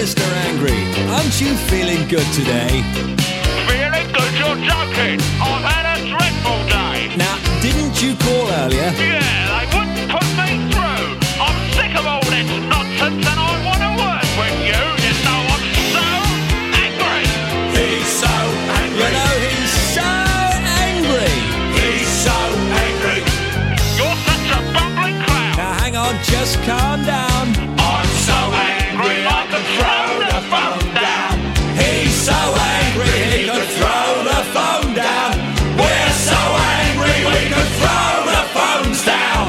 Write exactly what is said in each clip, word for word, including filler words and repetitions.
Mister Angry. Aren't you feeling good today? Feeling good? You're joking. I've had a dreadful day. Now, didn't you call earlier? Yeah, they wouldn't put me through. I'm sick of all this nonsense and I want to work with you. You know I'm so angry. He's so angry. You know, he's so angry. He's so angry. You're such a bumbling clown. Now, hang on, just calm down. I'm so angry I could throw the phone down. He's so angry he could throw the phone down. We're so angry we could throw the phones down.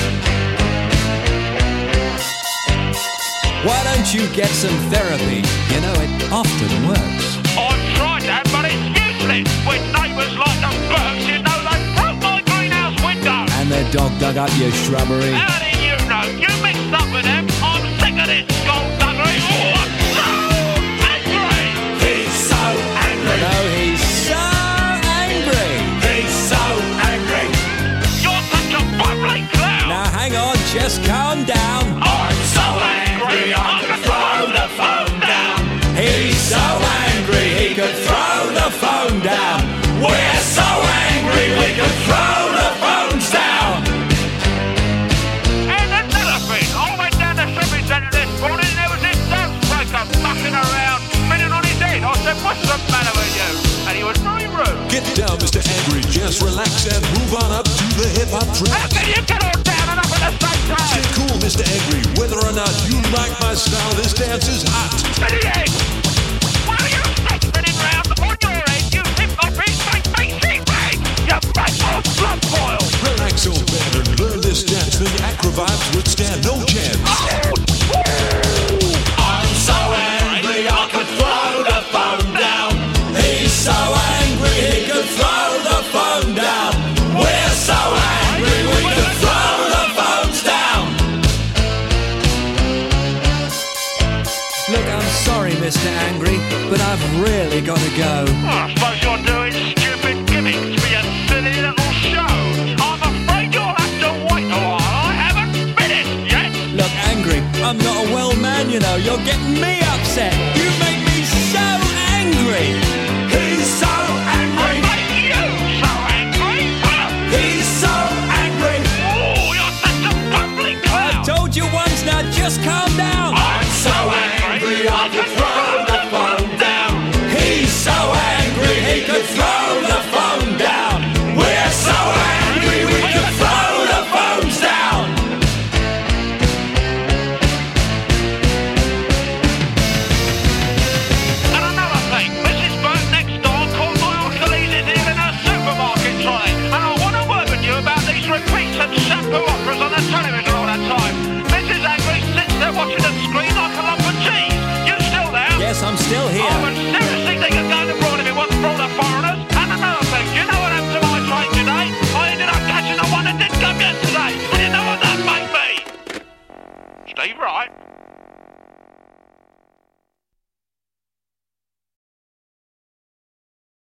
Why don't you get some therapy? You know, it often works. I've tried that, but it's useless. With neighbours like the Burks, you know they broke my greenhouse window. And their dog dug up your shrubbery. How do you know? You mixed up with them. I'm sick of this skullduggery. Oh, I'm so angry. He's so angry. No, he's so angry. He's so angry. You're such a bumbling clown. Now, hang on, just calm down. I'm so angry I could throw the phone down. He's so angry he could throw the phone down. We're so angry we could throw the phones down. And another thing, I went down to shopping centre this morning and there was this dog breaker mucking around, spinning on his head. I said, what's the matter with you? And he was very rude. Get down, Mister Angry. Just relax and move on up to the hip-hop How track. can you get all down and up at the same time? Stay cool, Mister Angry. Whether or not you like my style, this dance is hot. Idiot! Why are you still spinning round on your head, you hip-hop-y, fake-facing rag? You break off blood boil! Relax, old man, and learn this dance. The acrobats would stand no chance. I'm so angry I could throw the phone down. He's so angry he could throw the phone down. We're so angry we could throw the phones down. Look, I'm sorry, Mister Angry, but I've really got to go. Well, I suppose you're doing stupid gimmicks for your silly little show. I'm afraid you'll have to wait a while. I haven't finished yet. Look, Angry, I'm not a well man, you know. You're getting me upset. You make me so angry. He's so angry. Make you so angry. He's so angry. Oh, you're such a bumbling clown. Told you once now, just calm down. I'm so angry I could throw the phone down. He's so angry he could throw the phone down. We're so angry we could throw the phones down. And another thing, Missus Burke next door called my Uncle Edith here in her supermarket trolley. And I want to work with you about these repeats and shampoo operas on the television all that time. Missus Angry sits there watching the screen like a lump of cheese. You still there? Yes, I'm still here. I would